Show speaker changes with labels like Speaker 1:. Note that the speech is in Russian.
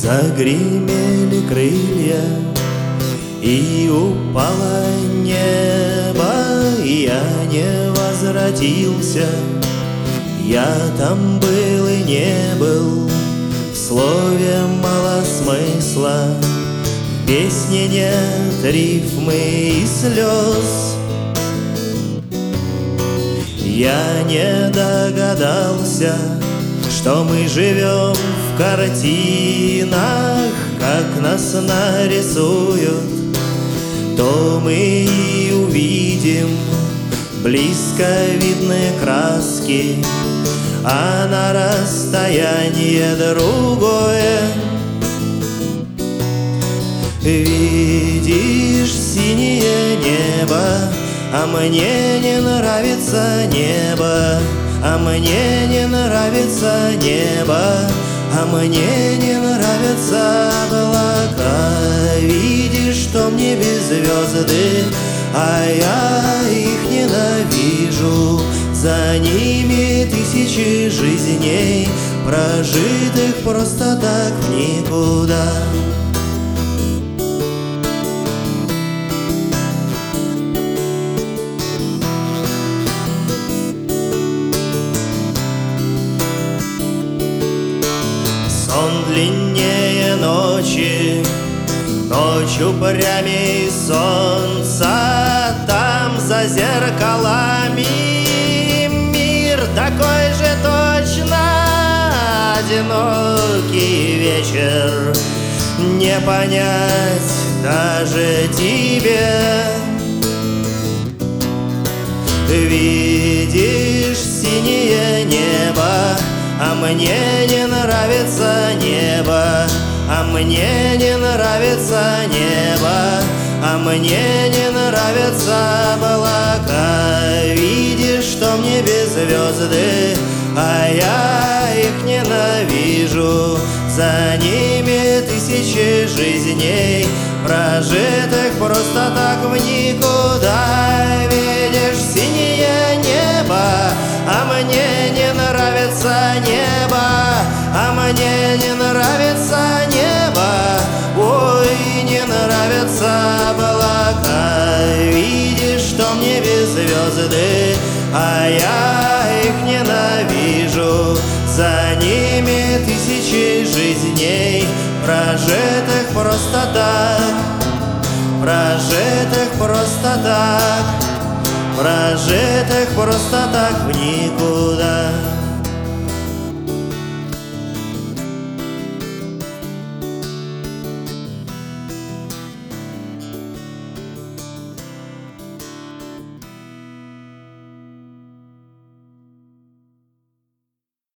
Speaker 1: Загремели крылья, и упало небо, и я не возвратился. Я там был и не был, в слове мало смысла, в песне нет рифмы и слез. Я не догадался, что мы живем в картинах, как нас нарисуют, то мы и увидим. Близко видны краски, а на расстояние другое. Видишь синее небо, а мне не нравится небо, а мне не нравится небо, а мне не нравятся облака. Видишь, что мне без звезды, а я их ненавижу. За ними тысячи жизней, прожитых просто так в никуда. Сон длиннее ночи, ночь упрямей солнца. Там за зеркалами мир такой же точно. Одинокий вечер, не понять даже тебе. Видишь синее небо, а мне не нравится небо, а мне не нравится небо, а мне не нравятся облака. Видишь, что мне без звезды, а я их ненавижу. За ними тысячи жизней, прожитых просто так в никуда. Видишь синее небо, а мне не нравится небо, а мне не нравится небо. Ой, не нравятся облака. Видишь, что мне без звезды, а я их ненавижу. За ними тысячи жизней, прожитых просто так, прожитых просто так, прожитых просто так в никуда.